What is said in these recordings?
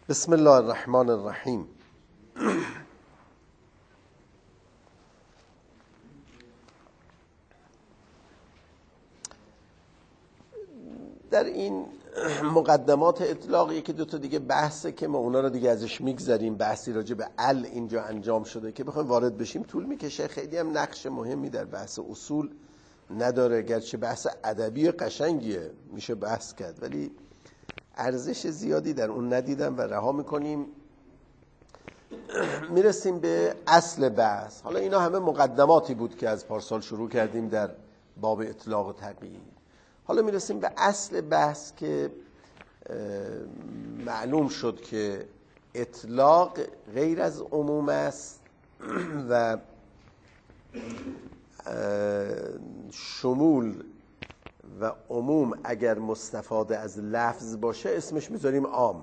بسم الله الرحمن الرحیم. در این مقدمات اطلاق یکی دو تا دیگه بحثه که ما اونا رو دیگه ازش میگذریم. بحثی راجع به اینجا انجام شده که بخوایم وارد بشیم طول میکشه. خیلی هم نقش مهمی در بحث اصول نداره، گرچه بحث ادبی قشنگیه میشه بحث کرد، ولی ارزش زیادی در اون ندیدم و رها میکنیم. میرسیم به اصل بحث. حالا اینا همه مقدماتی بود که از پارسال شروع کردیم در باب اطلاق و تقیید. حالا میرسیم به اصل بحث که معلوم شد که اطلاق غیر از عموم است و شمول و عموم اگر مستفاده از لفظ باشه اسمش میذاریم عام،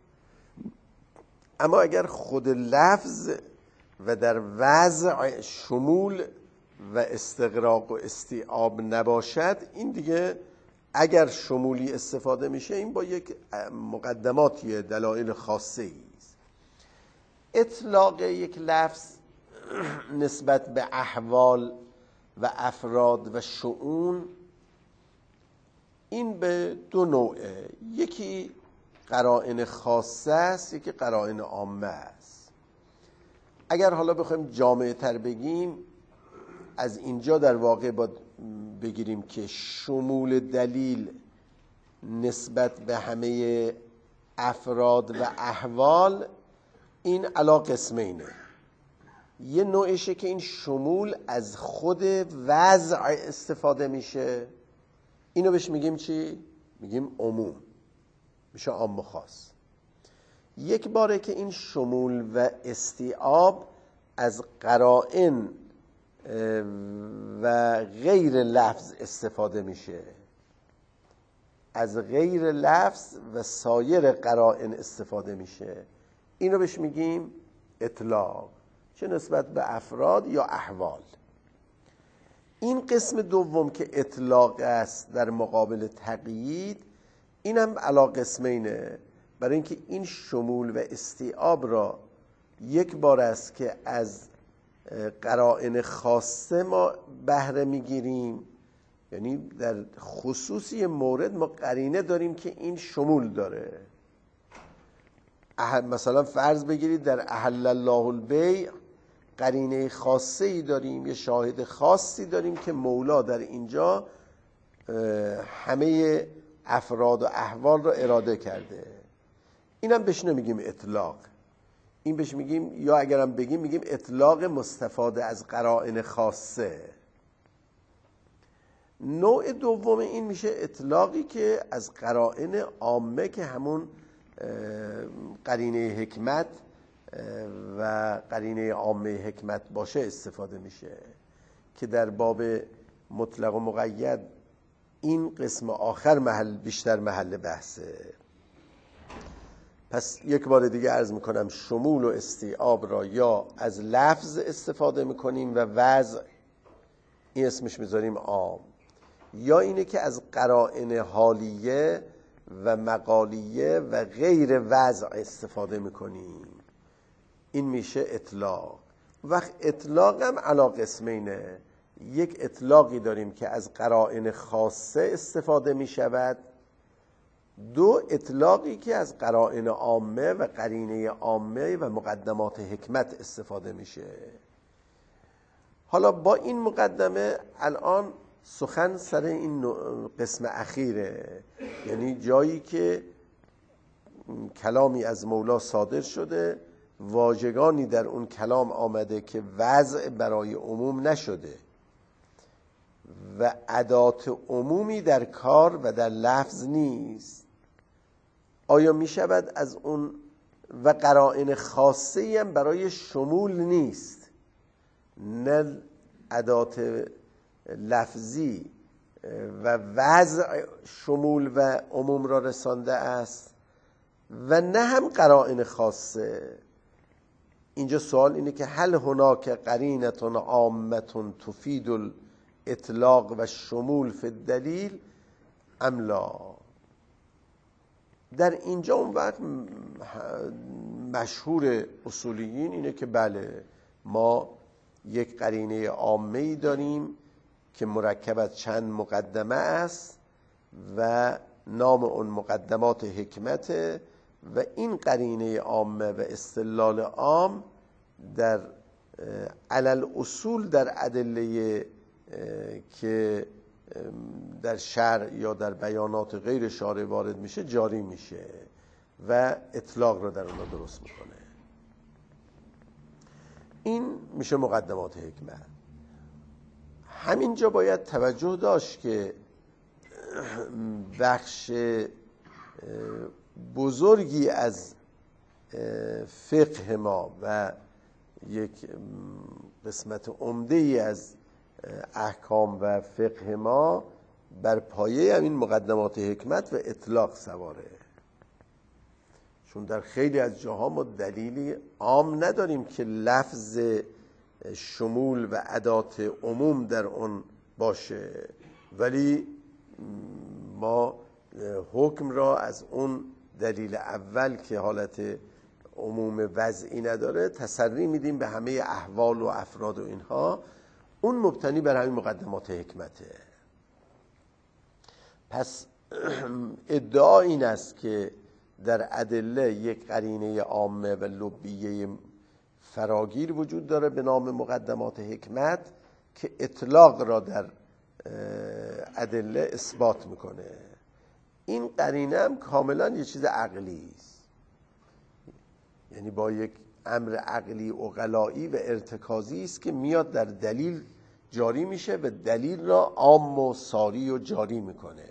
اما اگر خود لفظ و در وضع شمول و استغراق و استیعاب نباشد، این دیگه اگر شمولی استفاده میشه این با یک مقدماتی دلایل خاصه است. اطلاق یک لفظ نسبت به احوال و افراد و شؤون این به دو نوعه، یکی قرائن خاصه است، یکی قرائن عامه است. اگر حالا بخوایم جامعه تر بگیم، از اینجا در واقع باید بگیریم که شمول دلیل نسبت به همه افراد و احوال این علی قسمینه. یه نوعشه که این شمول از خود وضع استفاده میشه، اینو بهش میگیم چی؟ میگیم عموم، میشه عام و خاص. یک باره که این شمول و استیعاب از قرائن و غیر لفظ استفاده میشه، از غیر لفظ و سایر قرائن استفاده میشه، اینو بهش میگیم اطلاق، چه نسبت به افراد یا احوال. این قسم دوم که اطلاق است در مقابل تقیید، این هم علی قسمینه، برای اینکه این شمول و استیعاب را یک بار است که از قرائن خاصه ما بهره میگیریم، یعنی در خصوصی مورد ما قرینه داریم که این شمول داره. مثلا فرض بگیرید در احل الله البیع قرینه خاصه ای داریم، یه شاهد خاصی داریم که مولا در اینجا همه افراد و احوال را اراده کرده. اینم بهش نمیگیم اطلاق، این بهش میگیم، یا اگرم بگیم میگیم اطلاق مستفاده از قرائن خاصه. نوع دوم این میشه اطلاقی که از قرائن عامه که همون قرینه حکمت و قرینه عامه حکمت باشه استفاده میشه، که در باب مطلق و مقید این قسم آخر بیشتر محل بحثه. پس یک بار دیگه عرض میکنم شمول و استیعاب را یا از لفظ استفاده میکنیم و وضع این اسمش میذاریم عام، یا اینه که از قرائن حالیه و مقالیه و غیر وضع استفاده میکنیم، این میشه اطلاق. وقت اطلاق هم علی قسمینه، یک اطلاقی داریم که از قرائن خاصه استفاده میشود، دو اطلاقی که از قرائن عامه و قرینه عامه و مقدمات حکمت استفاده میشه. حالا با این مقدمه الان سخن سر این قسم اخیره، یعنی جایی که کلامی از مولا صادر شده، واژگانی در اون کلام آمده که وضع برای عموم نشده و ادات عمومی در کار و در لفظ نیست. آیا می شود از اون و قرائن خاصه هم برای شمول نیست، نه ادات لفظی و وضع شمول و عموم را رسانده است و نه هم قرائن خاصه. اینجا سوال اینه که هل هناک قرینه عامه تفید الاطلاق و شمول فی الدلیل ام لا؟ در اینجا اون وقت مشهور اصولیین اینه که بله ما یک قرینه عامه‌ای داریم که مرکب از چند مقدمه است و نام اون مقدمات حکمته و این قرینه عامه و استدلال عام در علل اصول در ادله که در شرع یا در بیانات غیر شارع وارد میشه جاری میشه و اطلاق رو در اونها درست میکنه. این میشه مقدمات حکمت. همینجا باید توجه داشت که بخش بزرگی از فقه ما و یک قسمت عمده‌ای از احکام و فقه ما بر پایه همین مقدمات حکمت و اطلاق سواره، چون در خیلی از جاها ما دلیلی عام نداریم که لفظ شمول و ادات عموم در اون باشه، ولی ما حکم را از اون دلیل اول که حالت عموم وضعی نداره تسری میدیم به همه احوال و افراد و اینها. اون مبتنی بر همین مقدمات حکمته. پس ادعا این است که در ادله یک قرینه عامه و لبیه فراگیر وجود داره به نام مقدمات حکمت که اطلاق را در ادله اثبات میکنه. این قرینه هم کاملا یه چیز عقلی است، یعنی با یک امر عقلی عقلایی و ارتکازی است که میاد در دلیل جاری میشه و دلیل را عام و ساری و جاری میکنه.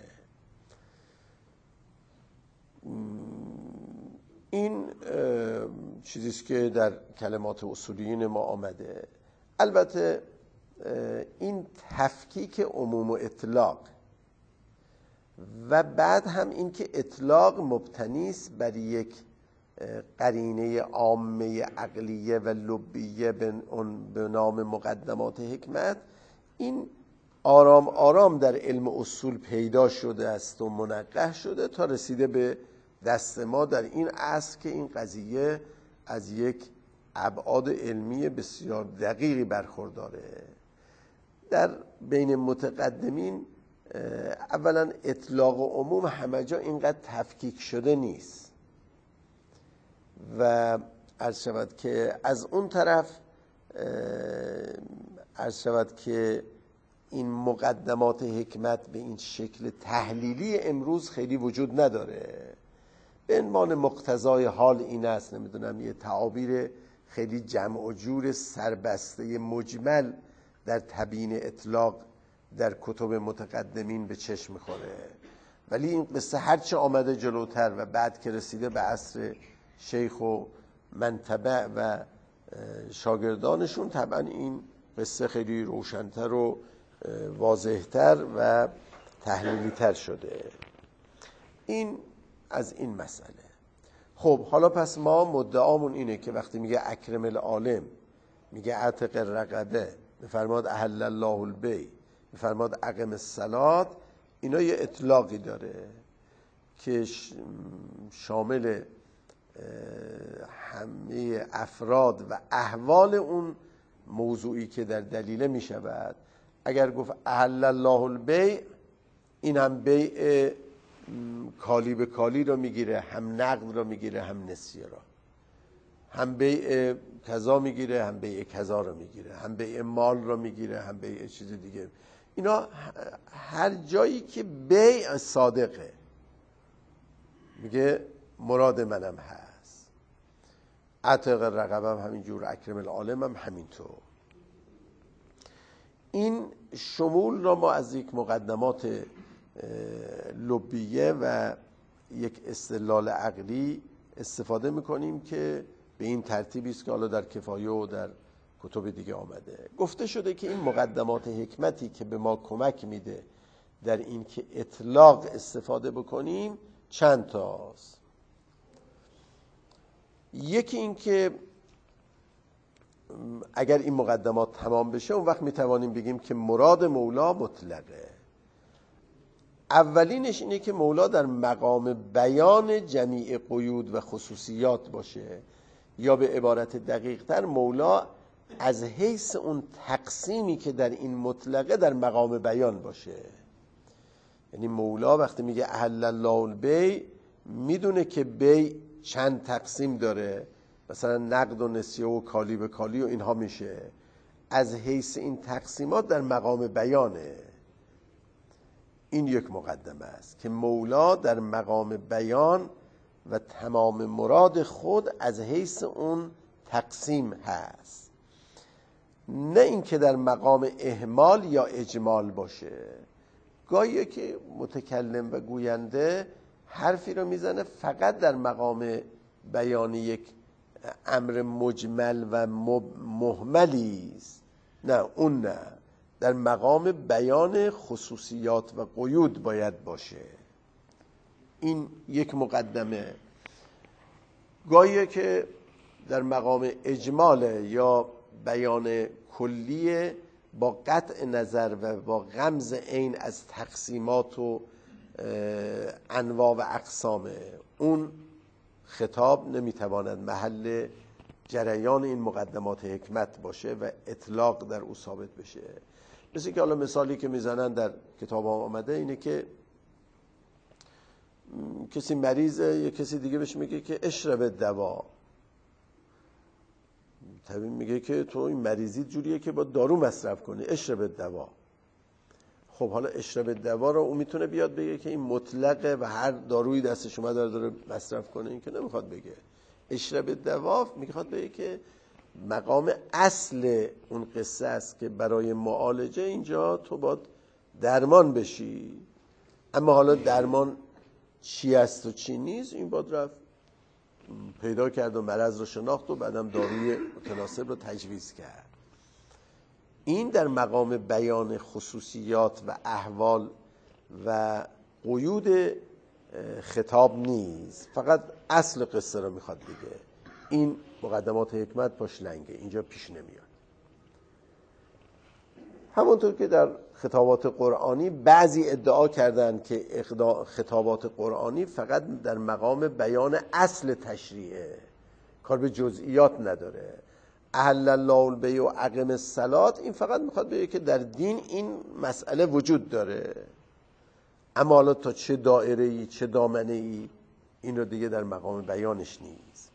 این چیزیست که در کلمات اصولیین ما آمده. البته این تفکیک عموم و اطلاق و بعد هم این که اطلاق مبتنی است بر یک قرینه عامه عقلیه و لبیه به نام مقدمات حکمت، این آرام آرام در علم اصول پیدا شده است و منقح شده تا رسیده به دست ما در این عصر که این قضیه از یک ابعاد علمی بسیار دقیقی برخورداره. در بین متقدمین اولا اطلاق و عموم همه جا اینقدر تفکیک شده نیست و عرض شود که از اون طرف عرض شود که این مقدمات حکمت به این شکل تحلیلی امروز خیلی وجود نداره. به عنوان مقتضای حال این است، نمیدونم یه تعابیر خیلی جمع و جور سربسته مجمل در تبیین اطلاق در کتب متقدمین به چشم میخوره، ولی این قصه هرچه آمده جلوتر و بعد که رسیده به عصر شیخ و منتبع و شاگردانشون طبعا این قصه خیلی روشن‌تر و واضح‌تر و تحلیلی‌تر شده. این از این مسئله. خب حالا پس ما مدعامون اینه که وقتی میگه اکرم العالم، میگه اعتق الرقبه، میفرماد احل الله البیع، میفرماد اقم الصلاة، اینا یه اطلاقی داره که شامل همه افراد و احوال اون موضوعی که در دلیله میشود. اگر گفت احل الله البیع، این هم بیع کالی به کالی رو میگیره، هم نقد رو میگیره، هم نسیه رو، هم بیع کذا میگیره، هم بیع کذا رو میگیره، هم بیع مال رو میگیره، هم بیع چیز دیگه. اینا هر جایی که بیع صادقه میگه مراد منم هست. عتق الرقبه هم همینجور، اکرم العالم هم همینطور. این شمول را ما از یک مقدمات لبیه و یک استدلال عقلی استفاده میکنیم که به این ترتیبی است که حالا در کفایه و در کتب دیگه آمده. گفته شده که این مقدمات حکمتی که به ما کمک میده در این که اطلاق استفاده بکنیم چند تاست. یکی این که اگر این مقدمات تمام بشه اون وقت میتوانیم بگیم که مراد مولا مطلقه. اولینش اینه که مولا در مقام بیان جمیع قیود و خصوصیات باشه، یا به عبارت دقیق‌تر مولا از حیث اون تقسیمی که در این مطلقه در مقام بیان باشه. یعنی مولا وقتی میگه احل الله البیع میدونه که بیع چند تقسیم داره، مثلا نقد و نسیه و کالی به کالی و اینها میشه. از حیث این تقسیمات در مقام بیانه. این یک مقدمه است که مولا در مقام بیان و تمام مراد خود از حیث اون تقسیم هست، نه اینکه در مقام اهمال یا اجمال باشه. گاهی که متکلم و گوینده حرفی رو میزنه فقط در مقام بیان یک امر مجمل و مهملی است، نه اون نه، در مقام بیان خصوصیات و قیود باید باشه. این یک مقدمه. گاهی که در مقام اجماله یا بیان کلیه با قطع نظر و با غمز عین از تقسیمات و انواع و اقسامه، اون خطاب نمیتواند محل جریان این مقدمات حکمت باشه و اطلاق در او ثابت بشه. مثل که حالا مثالی که میزنن در کتاب آمده اینه که کسی مریضه، یا کسی دیگه بهش میگه که اشرب دوا، طبیب میگه که تو این مریضی جوریه که با دارو مصرف کنی، اشرب دوا. خب حالا اشرب دوا رو اون میتونه بیاد بگه که این مطلقه و هر دارویی دستش اومده داره مصرف کنه؟ این که نمیخواد بگه. اشرب دوا میخواد بگه که مقام اصل اون قصه است که برای معالجه اینجا تو باید درمان بشی، اما حالا درمان چی است و چی نیست این باید رفت پیدا کرد و مرض رو شناخت و بعدم داروی متناسب رو تجویز کرد. این در مقام بیان خصوصیات و احوال و قیود خطاب نیست، فقط اصل قصه رو میخواد بگه. این مقدمات حکمت پاش لنگه، اینجا پیش نمیاد. همونطور که در خطابات قرآنی بعضی ادعا کردند که خطابات قرآنی فقط در مقام بیان اصل تشریعه، کار به جزئیات نداره. احل الله البیع و اقم الصلاة، این فقط میخواد بگه که در دین این مسئله وجود داره، اما حالا تا چه دایره‌ای چه دامنه‌ای این رو دیگه در مقام بیانش نیست.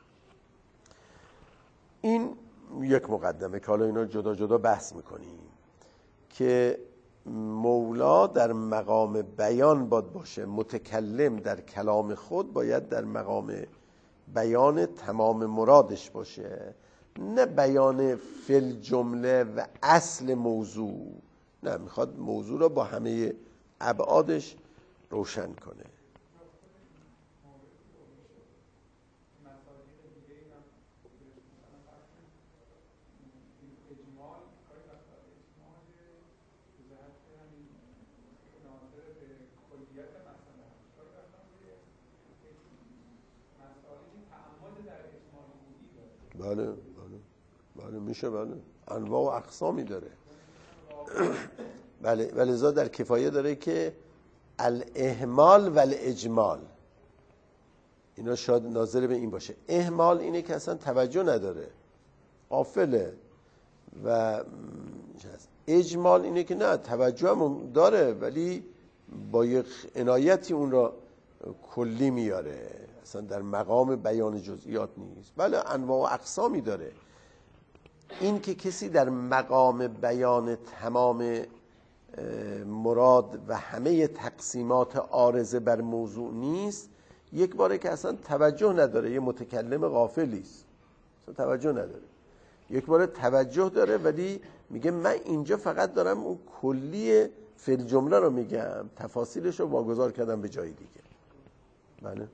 این یک مقدمه که حالا اینا جدا جدا بحث میکنیم که مولا در مقام بیان باید باشه، متکلم در کلام خود باید در مقام بیان تمام مرادش باشه، نه بیان فل جمله و اصل موضوع، نه، میخواد موضوع را با همه ابعادش روشن کنه. بله میشه، بله انواع و اقسامی داره. بله ولذا در کفایه داره که الاهمال و الاجمال، اینا شاید ناظر به این باشه. اهمال اینه که اصلا توجه نداره، غافله، و اجمال اینه که نه، توجه هم داره ولی با یک عنایتی اون را کلی میاره، اصلا در مقام بیان جزئیات نیست. بله انواع و اقسامی داره. این که کسی در مقام بیان تمام مراد و همه تقسیمات عارضه بر موضوع نیست، یک باره که اصلا توجه نداره، یه متکلم غافلی است، اصلا توجه نداره. یک باره توجه داره ولی میگه من اینجا فقط دارم اون کلی فعل جمله رو میگم، تفاصیلش رو واگذار کردم به جای دیگه. بله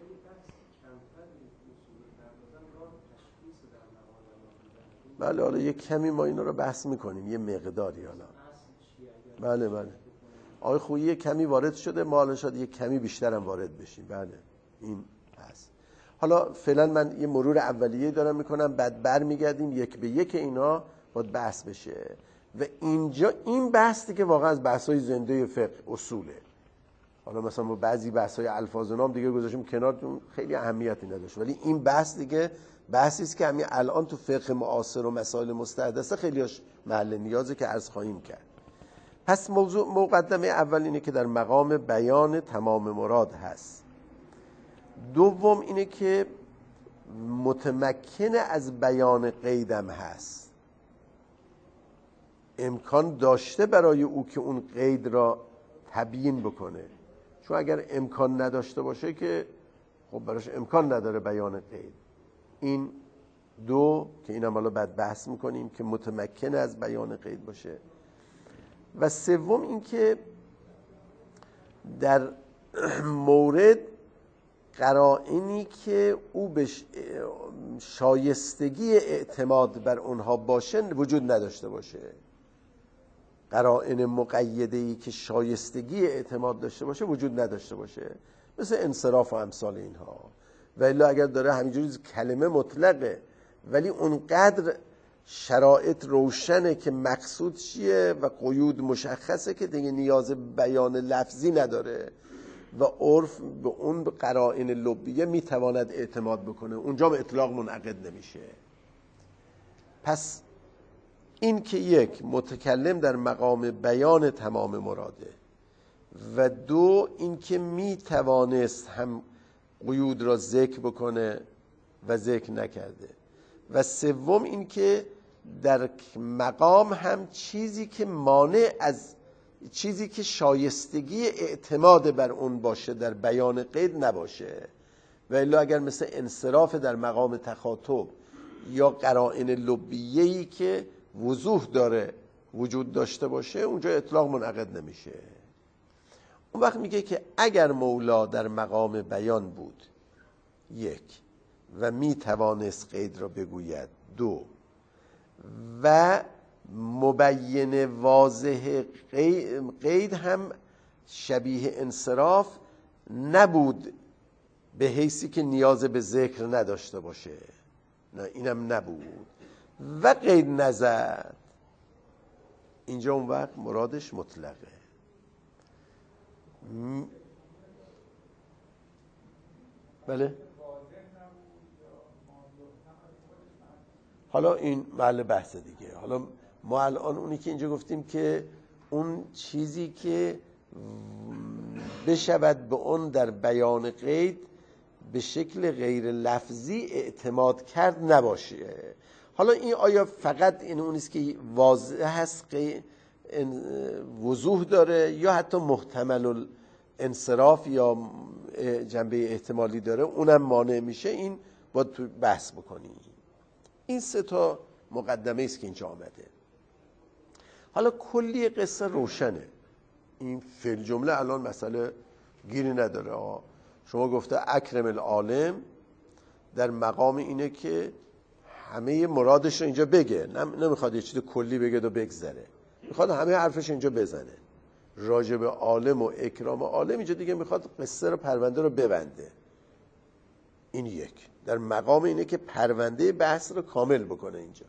بله حالا یک کمی ما اینا رو بحث میکنیم، یه مقداری حالا. بله آقای خویی یک کمی وارد شده، ما حالا شاید یک کمی بیشتر هم وارد بشیم. بله این هست. حالا فعلا من یه مرور اولیه دارم میکنم، بعد برمیگردیم یک به یک اینا باید بحث بشه. و اینجا این بحثی که واقعا از بحث‌های زنده فقه اصوله، حالا مثلا با بعضی بحث‌های الفاظ و نام دیگه گذاشتیم کنار، خیلی اهمیتی نداشت، ولی این بحث دیگه بحثی است که همین الان تو فقه معاصر و مسائل مستحدثه خیلیاش محل نیازه که عرض خواهیم کرد. پس موضوع مقدمه اول اینه که در مقام بیان تمام مراد هست. دوم اینه که متمکن از بیان قیدم هست، امکان داشته برای او که اون قید را تبیین بکنه، چون اگر امکان نداشته باشه که خب براش امکان نداره بیان قید. این دو که اینم حالا بعد بحث میکنیم که متمکن از بیان قید باشه. و سوم این که در مورد قرائنی که او به شایستگی اعتماد بر اونها باشه وجود نداشته باشه، قرائن مقیده‌ای که شایستگی اعتماد داشته باشه وجود نداشته باشه، مثل انصراف و امثال اینها. و الا اگر داره همینجوری کلمه مطلقه ولی اونقدر شرایط روشنه که مقصود چیه و قیود مشخصه که دیگه نیاز بیان لفظی نداره و عرف به اون قرائن لبیه میتواند اعتماد بکنه، اونجا به اطلاق منعقد نمیشه. پس این که یک متکلم در مقام بیان تمام مراده و دو این که میتوانست هم قیود را ذکر بکنه و ذکر نکرده و سوم این که در مقام هم چیزی که مانع از چیزی که شایستگی اعتماد بر اون باشه در بیان قید نباشه. و الا اگر مثل انصراف در مقام تخاطب یا قرائن لبیه‌ای که وضوح داره وجود داشته باشه اونجا اطلاق منعقد نمیشه. اون وقت میگه که اگر مولا در مقام بیان بود یک و میتوانست قید را بگوید دو و مبین واضح قید هم شبیه انصراف نبود به حیثی که نیاز به ذکر نداشته باشه، نه اینم نبود و قید نزد، اینجا اون وقت مرادش مطلقه. بله حالا این محل بحث دیگه. حالا ما الان اونی که اینجا گفتیم که اون چیزی که بشود به اون در بیان قید به شکل غیر لفظی اعتماد کرد نباشه. حالا این آیا فقط این اونیست که واضح هست وضوح داره یا حتی محتمل انصراف یا جنبه احتمالی داره اونم مانع میشه؟ این باید تو بحث بکنیم. این سه تا مقدمه است که اینجا آمده. حالا کلی قصه روشنه، این فعل جمله الان مسئله گیری نداره. شما گفته اکرم العالم در مقام اینه که همه مرادش رو اینجا بگه، نمیخواد یه چیز کلی بگه و بگذره، میخواد همه حرفش اینجا بزنه راجب عالم و اکرام عالم. اینجا دیگه میخواد قصه رو پرونده رو ببنده. این یک در مقام اینه که پرونده بحث رو کامل بکنه اینجا.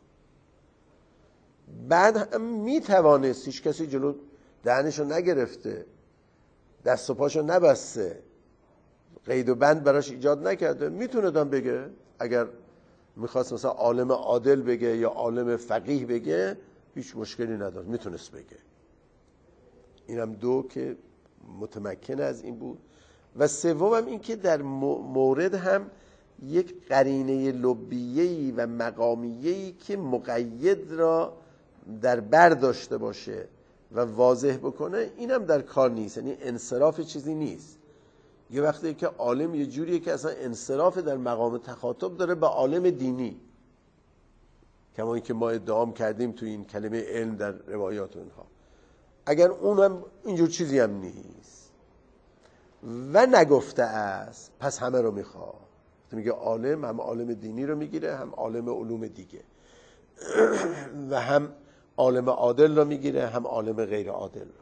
بعد هم میتوانست، هیچ کسی جلو دهنشو نگرفته، دست و پاشو نبسته، قید و بند براش ایجاد نکرده، میتونه دام بگه. اگر میخواست مثلا عالم عادل بگه یا عالم فقیه بگه هیچ مشکلی نداره، میتونست بگه. اینم دو که متمکن از این بود. و سوم این که در مورد هم یک قرینه لبیه‌ای و مقامیه‌ای که مقید را در بر داشته باشه و واضح بکنه، اینم در کار نیست. یعنی انصراف چیزی نیست. یه وقتی که عالم یه جوریه که اصلا انصراف در مقام تخاطب داره به عالم دینی، کما اینکه ما ادعام کردیم تو این کلمه علم در روایات اونها. اگر اونم اینجور چیزی هم نیست و نگفته است، پس همه رو میخواد. میگه عالم هم عالم دینی رو میگیره، هم عالم علوم دیگه و هم عالم عادل رو میگیره، هم عالم غیر عادل رو،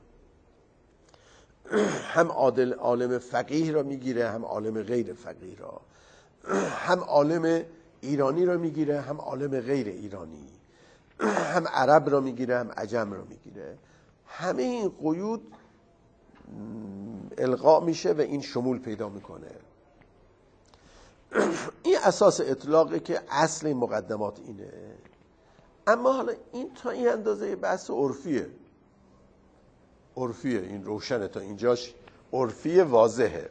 هم عالم فقیه رو میگیره، هم عالم غیر فقیه رو، هم عالم ایرانی رو میگیره، هم عالم غیر ایرانی، هم عرب رو میگیره، هم عجم رو میگیره. همه این قیود الغا میشه و این شمول پیدا میکنه. این اساس اطلاقه که اصل این مقدمات اینه. اما حالا این تا این اندازه بحث عرفیه، این روشنه، تا اینجاش عرفی واضحه.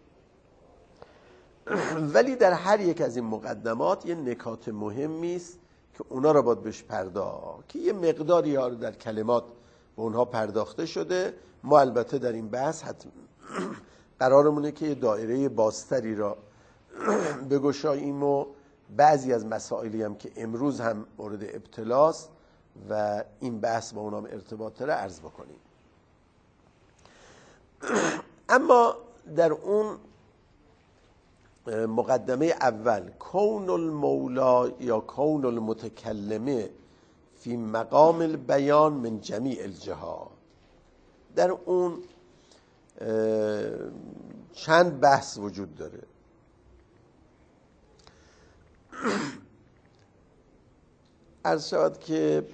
ولی در هر یک از این مقدمات یه نکات مهمی است که اونا را باید بهش پرداخت، که یه مقداری ها در کلمات به اونها پرداخته شده. ما البته در این بحث حتما قرارمونه که یه دایره بازتری را بگشاییم و بعضی از مسائلی هم که امروز هم مورد ابتلاست و این بحث با اونام ارتباط داره عرض بکنیم. اما در اون مقدمه اول کون المولا یا کون المتکلمه فی مقام البیان من جمیع الجهات، در اون چند بحث وجود داره. عرض شود که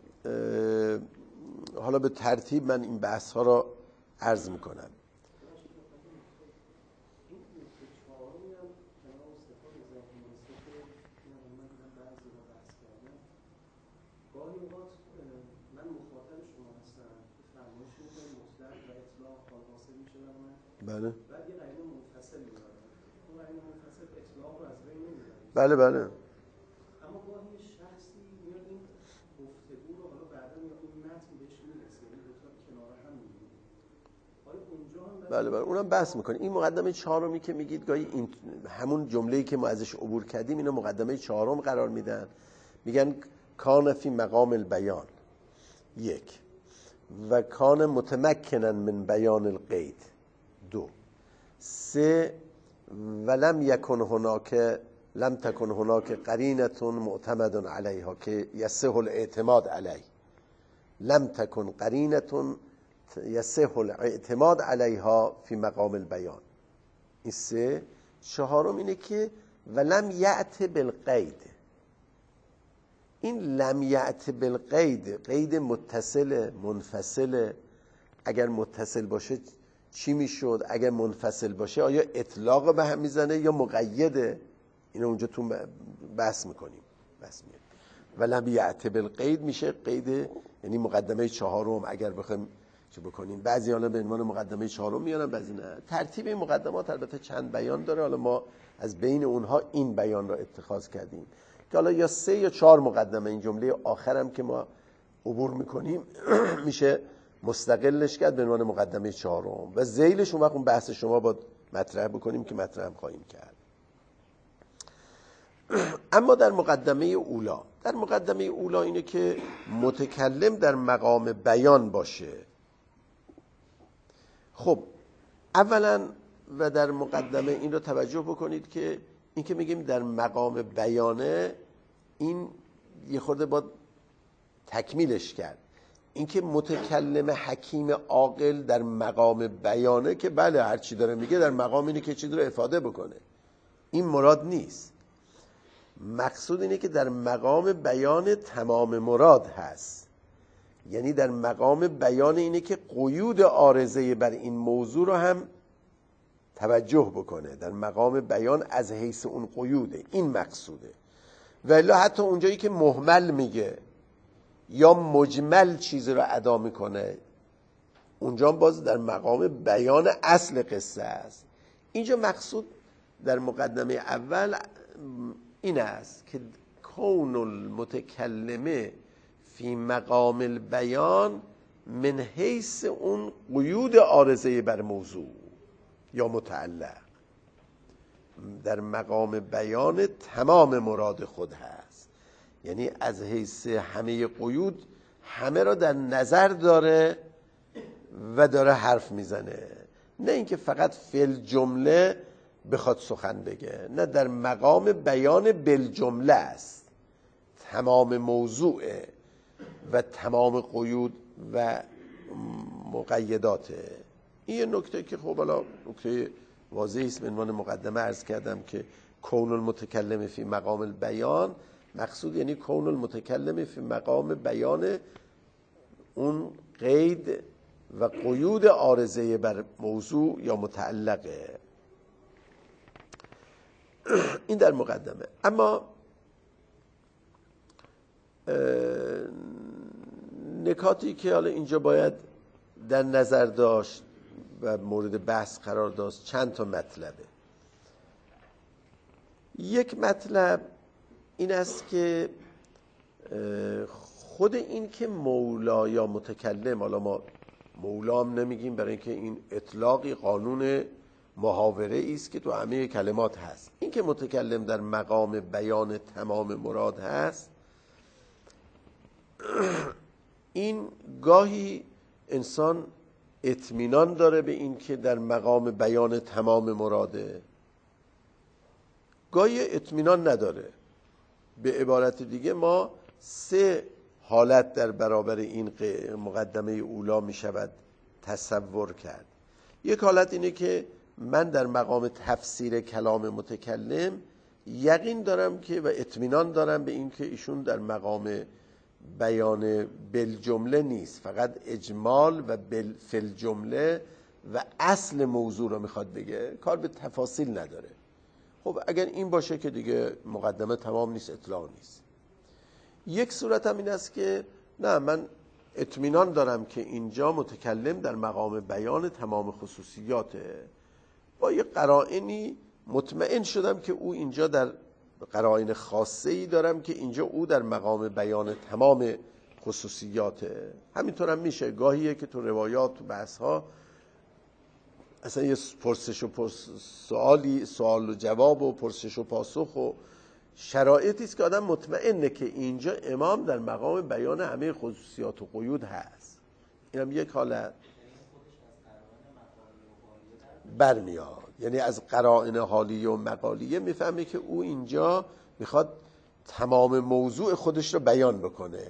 حالا به ترتیب من این بحث ها را عرض میکنم. بله بله بله. اما گاهی شخصی میاد این گفتگو رو حالا بعدا یا اون متن بهش میرسه، یعنی دو تا کنار هم میگیره. حالا اونجا هم بله اونم بحث میکنه. این مقدمه چهارمی که میگید گاهی این همون جمله‌ای که ما ازش عبور کردیم اینو مقدمه چهارم قرار میدن، میگن کان فی مقام البیان، یک، و کان متمکنا من بیان القید، دو، سه، ولم یکن هناک لم تکن هناک قرینة معتمد علیها که یصح الاعتماد علیه، لم تکن قرینة یصح الاعتماد علیها فی مقام البیان، این سه. چهارم اینه که ولم یأت بالقید. این لم یأت بالقید قید متصل منفصل، اگر متصل باشه چی میشد؟ اگر منفصل باشه آیا اطلاق به هم میزنه یا مقیده؟ اینو اونجا تو بحث میکنیم. ولم یأت بالقید میشه قید، یعنی مقدمه چهارم اگر بخوایم چه بکنیم. بعضی حالا به عنوان مقدمه چهارم میارن، بعضی نه. ترتیب این مقدمات البته چند بیان داره، حالا ما از بین اونها این بیان را اتخاذ کردیم که حالا یا 3 یا 4 مقدمه. این جمله آخرم که ما عبور میکنیم میشه مستقلش کرد به عنوان مقدمه چهارم و ذیلش اون وقت اون بحث شما باید مطرح بکنیم که مطرح خواهیم کرد. اما در مقدمه اولا، در مقدمه اولا اینه که متکلم در مقام بیان باشه. خب اولا و در مقدمه این رو توجه بکنید که این که میگیم در مقام بیانه، این یه خورده باید تکمیلش کرد. این که متکلم حکیم عاقل در مقام بیانه که بله هر چی داره میگه در مقام اینه که چیزی رو افاده بکنه، این مراد نیست. مقصود اینه که در مقام بیان تمام مراد هست، یعنی در مقام بیان اینه که قیود عارضه بر این موضوع رو هم توجه بکنه، در مقام بیان از حیث اون قیوده، این مقصوده. ولی حتی اونجایی که مهمل میگه یا مجمل چیزی رو ادا میکنه، اونجا باز در مقام بیان اصل قصه است. اینجا مقصود در مقدمه اول این است که کون المتکلمه فی مقام البیان من حیث اون قیود عارضه بر موضوع یا متعلق، در مقام بیان تمام مراد خود هست، یعنی از حیث همه قیود همه را در نظر داره و داره حرف میزنه، نه اینکه فقط فل جمله بخواد سخن بگه، نه، در مقام بیان بالجمله است، تمام موضوعه و تمام قیود و مقیداته. این یه نکته که خب حالا نکته واضحی است، به عنوان مقدمه عرض کردم که کون المتکلم فی مقام البیان مقصود یعنی کون المتکلم فی مقام بیان اون قید و قیود عارضه بر موضوع یا متعلقه. این در مقدمه. اما نکاتی که حالا اینجا باید در نظر داشت و مورد بحث قرار داشت چند تا مطلبه. یک مطلب این است که خود این که مولا یا متکلم، حالا ما مولا هم نمیگیم برای اینکه این اطلاقی قانون محاوره است که تو همه کلمات هست، این که متکلم در مقام بیان تمام مراد هست، این گاهی انسان اطمینان داره به این که در مقام بیان تمام مراده، گاهی اطمینان نداره. به عبارت دیگه ما سه حالت در برابر این مقدمه اولا می شود تصور کرد. یک حالت اینه که من در مقام تفسیر کلام متکلم یقین دارم که و اطمینان دارم به این که ایشون در مقام بیان بالجمله نیست، فقط اجمال و فل جمله و اصل موضوع رو میخواد بگه، کار به تفاصیل نداره. خب اگر این باشه که دیگه مقدمه تمام نیست، اطلاق نیست. یک صورت هم این است که نه، من اطمینان دارم که اینجا متکلم در مقام بیان تمام خصوصیاته، با یه قرائنی مطمئن شدم که او اینجا در قرائن خاصه‌ای دارم که اینجا او در مقام بیان تمام خصوصیاته. همینطور هم میشه گاهیه که تو روایات تو بحث‌ها اصلا یه پرسش و سوال و جواب و پرسش و پاسخ و شرایطی است که آدم مطمئنه که اینجا امام در مقام بیان همه خصوصیات و قیود هست. اینم یک حالت برمیاد، یعنی از قرائن حالیه و مقالیه میفهمه که او اینجا میخواد تمام موضوع خودش رو بیان بکنه.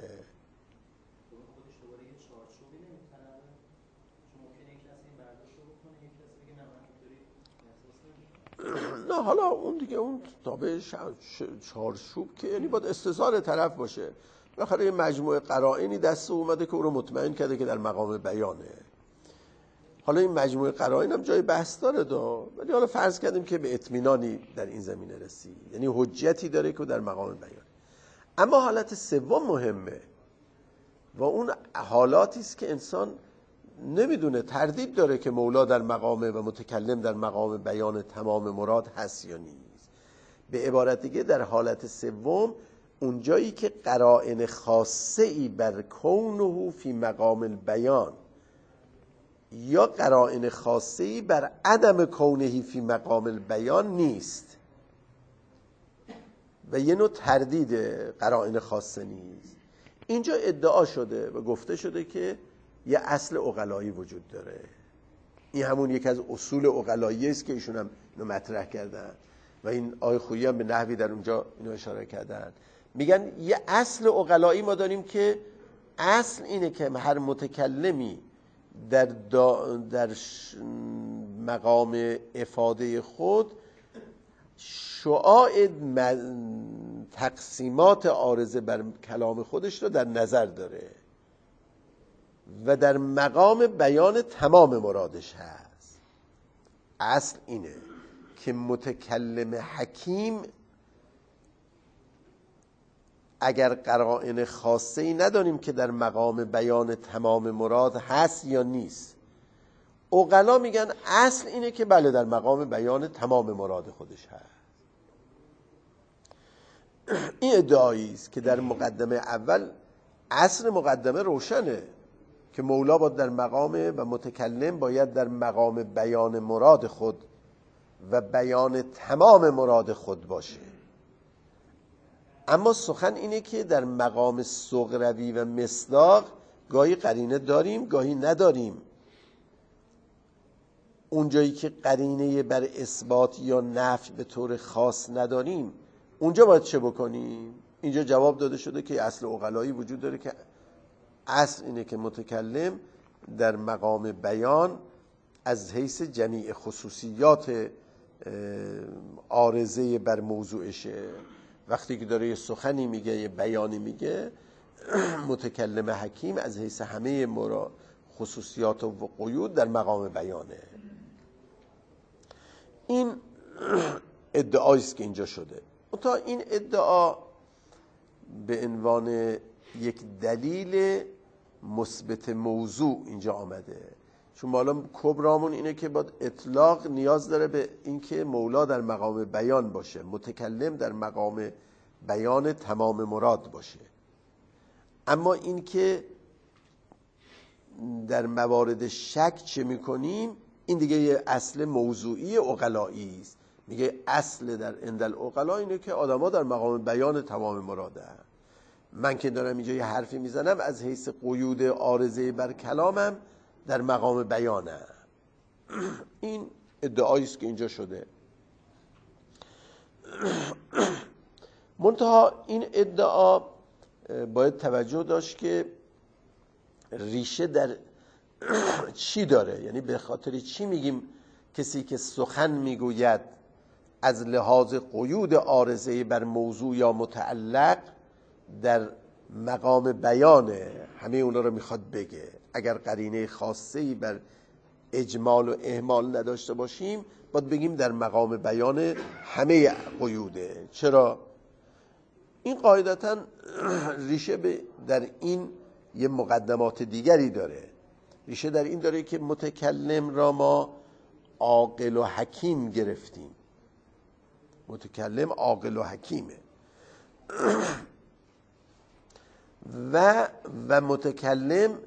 نه حالا اون دیگه اون تابع چارچوب که یعنی باید استظهار طرف باشه. بالاخره یه مجموعه قرائنی دست اومده که او رو مطمئن کرده که در مقام بیانه. حالا این مجموعه قرائن هم جای بحث داره ولی حالا فرض کردیم که به اطمینانی در این زمینه رسید، یعنی حجتی داره که در مقام بیان. اما حالت سوم مهمه و اون حالاتی است که انسان نمیدونه، تردید داره که مولا در مقام و متکلم در مقام بیان تمام مراد هست یا نیست. به عبارت دیگه در حالت سوم اونجایی که قرائن خاصه‌ای بر کونه فی مقام البیان یا قرائن خاصه‌ای بر عدم کونه فی مقام البیان نیست و یه نوع تردید قرائن خاصه نیست، اینجا ادعا شده و گفته شده که یه اصل عقلایی وجود داره. این همون یک از اصول عقلایی است که ایشون هم اینو مطرح کردن و این آقای خویی هم به نحوی در اونجا اینو اشاره کردن. میگن یه اصل عقلایی ما داریم که اصل اینه که هر متکلمی در مقام افاده خود شعاع تقسیمات عارضه بر کلام خودش رو در نظر داره و در مقام بیان تمام مرادش هست. اصل اینه که متکلم حکیم اگر قرائن خاصه‌ای نداریم که در مقام بیان تمام مراد هست یا نیست، عقلا میگن اصل اینه که بله در مقام بیان تمام مراد خودش هست. این ادعایی است که در مقدمه اول اصل مقدمه روشنه که مولا باید در مقام و متکلم باید در مقام بیان مراد خود و بیان تمام مراد خود باشه. اما سخن اینه که در مقام صغروی و مصداق گاهی قرینه داریم گاهی نداریم. اونجایی که قرینه بر اثبات یا نفی به طور خاص نداریم، اونجا باید چه بکنیم؟ اینجا جواب داده شده که اصل عقلایی وجود داره که اصل اینه که متکلم در مقام بیان از حیث جمیع خصوصیات عارضه بر موضوعشه. وقتی که داره یه سخنی میگه، یه بیانی میگه، متکلم حکیم از حیث همه خصوصیات و قیود در مقام بیانه. این ادعایی است که اینجا شده. تا این ادعا به عنوان یک دلیل مثبت موضوع اینجا آمده، چون حالا کبرامون اینه که باید اطلاق نیاز داره به اینکه مولا در مقام بیان باشه، متکلم در مقام بیان تمام مراد باشه. اما اینکه در موارد شک چه میکنیم، این دیگه یه اصل موضوعی عقلایی است. میگه اصل در عند العقلا اینه که آدما در مقام بیان تمام مراده. من که دارم اینجا یه حرفی میزنم از حیث قیود عارضه بر کلامم در مقام بیانه. این ادعایی است که اینجا شده. منتها این ادعا باید توجه داشت که ریشه در چی داره، یعنی به خاطر چی میگیم کسی که سخن میگوید از لحاظ قیود عارضه بر موضوع یا متعلق در مقام بیانه، همه اونا رو میخواد بگه. اگر قرینه خاصه‌ای بر اجمال و اهمال نداشته باشیم باید بگیم در مقام بیان همه قیوده. چرا؟ این قاعدتاً ریشه در این یه مقدمات دیگری داره. ریشه در این داره که متکلم را ما عاقل و حکیم گرفتیم. متکلم عاقل و حکیمه و متکلم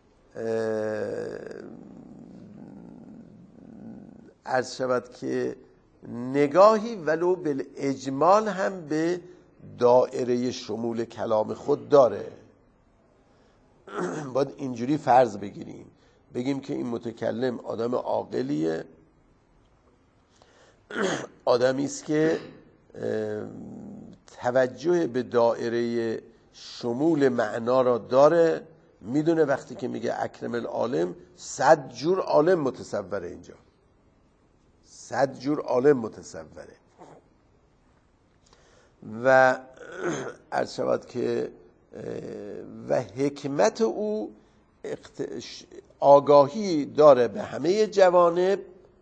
عرض شود که نگاهی ولو بالاجمال هم به دائره شمول کلام خود داره. باید اینجوری فرض بگیریم، بگیم که این متکلم آدم عاقلیه، آدمی است که توجه به دائره شمول معنا را داره، میدونه وقتی که میگه اکرم العالم 100 جور عالم متصوره، اینجا 100 جور عالم متصوره. و عرض شود که و حکمت او آگاهی داره به همه جوانب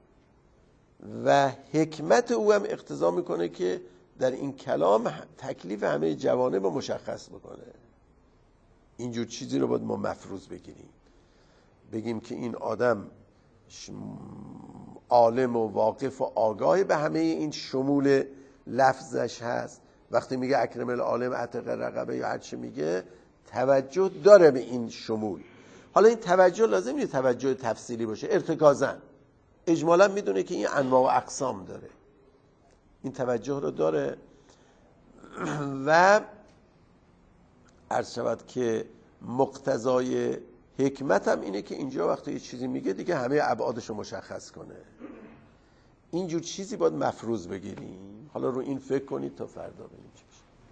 و حکمت او هم اقتضا میکنه که در این کلام تکلیف همه جوانب رو مشخص بکنه. اینجور چیزی رو باید ما مفروض بگیریم، بگیم که این آدم عالم و واقف و آگاهی به همه این شمول لفظش هست. وقتی میگه اکرم العالم عتق رقبه یا هر چی میگه توجه داره به این شمول. حالا این توجه لازم نیست توجه تفصیلی باشه، ارتکازاً اجمالاً میدونه که این انواع و اقسام داره، این توجه رو داره و عرض شود که مقتضای حکمت هم اینه که اینجا وقتی یه چیزی میگه دیگه همه ابعادش رو مشخص کنه. اینجور چیزی باید مفروض بگیریم. حالا رو این فکر کنید تا فردا ببینیم چی میشه.